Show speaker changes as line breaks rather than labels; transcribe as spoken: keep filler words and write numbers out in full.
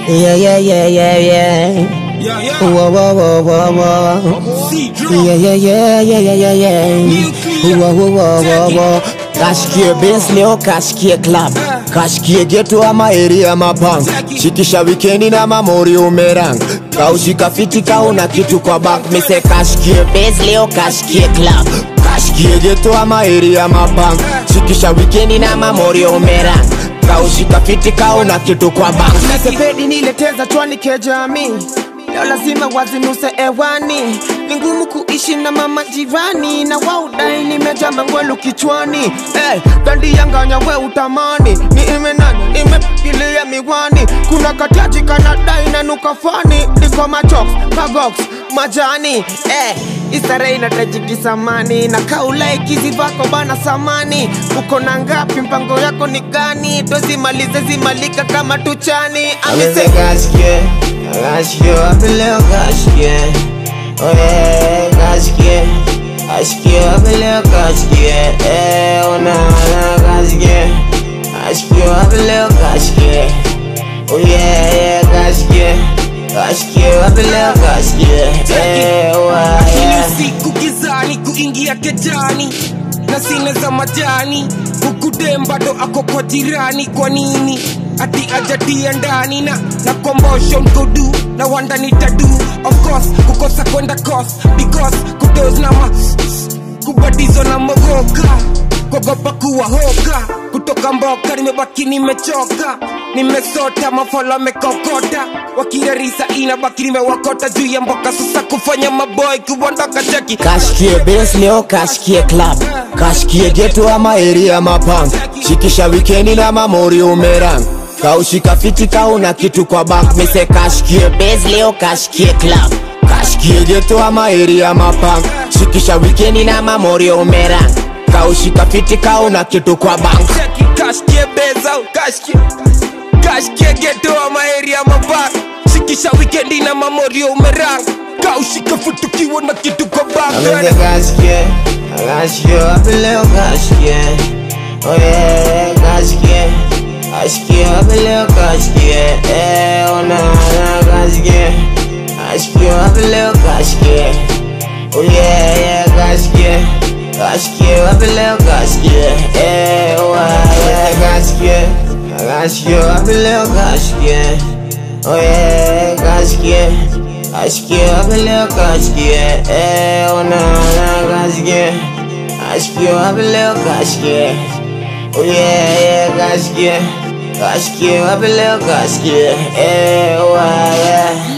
Yeah, yeah, yeah, yeah, yeah.
Yeah, yeah.
Whoa, whoa, whoa, whoa, whoa. Yeah, yeah, yeah, yeah, yeah, yeah, yeah. Whoa, whoa, whoa, whoa, whoa. Kashikie Benz leo, kashikie club, kashikie ghetto ama area mapang, shikisha weekendi na mamori umerang, kaushika fiti kauna kitu kwa bank. Mise kashikie Benz leo, kashikie club, kashikie ghetto ama area mapang, shikisha weekendi na mamori umerang, kaushika fiti kauna kitu kwa bank.
Nasepedi nileteza chwani kejami, leo lazima wazinuse ewani. Ni ngumu kuishi na mama jirani, na waudai nimejama ngwelu kichwani. Hey, dandi yanganya we utamani, ni ime nani, nimepigilia miwani. Kuna katiaji kanadai na nukafani, niko machoks, kagoks, majani. Hey, isare inatajiki samani, na kaulai kizi vako bana samani. Uko na ngapi, mpango yako ni gani? Dozi malize zimalika kama tuchani.
Amese kashikie, kashikie wapi leo kashikie. Oh yeah, kashikie, kashikie wapi leo kashikie. Eh, ona ona kashikie, kashikie wapi leo kashikie. Oh yeah, yeah, kashikie, kashikie wapi leo kashikie. Eh, wa yeah.
Siku gizani kuingia kejani na sina za majani, ukudem bado ako kwa jirani. Kwa nini ati ajatia ndani na na kombosho mkodu na wanda nitadu? Of course kukosa kwenda cost because kudos na ma kubadizo na mogoka, kugopa kuwa hoka. Kutoka mboka nimebaki nimechoka, nimesota mafolo mekokota, wakirarisa inabaki nimewakota juu ya mboka. Sasa kufanya maboy kuondoka cheki.
Kashikie Benz leo, kashikie club, kashikie ghetto ama area mapang, shikisha weekendi na mamori umerang, kaushika fiti kauna kitu kwa bank. Mise kashikie Benz leo, kashikie club, kashikie ghetto ama area mapang, shikisha weekendi na mamori umerang, kaushika fiti kauna kitu kwa bank.
Kashikie Benz au kashikie, kashikie ghetto ama area mapang, shikisha weekendi na mamori umerang, kaushika fiti kiona kitu kwa bank.
Amese kashikie, kashikie wapi leo kashikie. Oh yeah, kashikie, kashikie wapi leo kashikie. Eh, ona ona kashikie, kashikie wapi leo kashikie. Oh yeah, yeah, kashikie, kashikie wapi leo kashikie. Eh, wa yeah, kashikie, kashikie wapi leo kashikie. Oh yeah, kashikie, kashikie wapi leo kashikie. Eh, ona ona kashikie, kashikie wapi leo kashikie. Oh yeah, yeah, kashikie, kashikie wapi leo kashikie. Eh, wa yeah.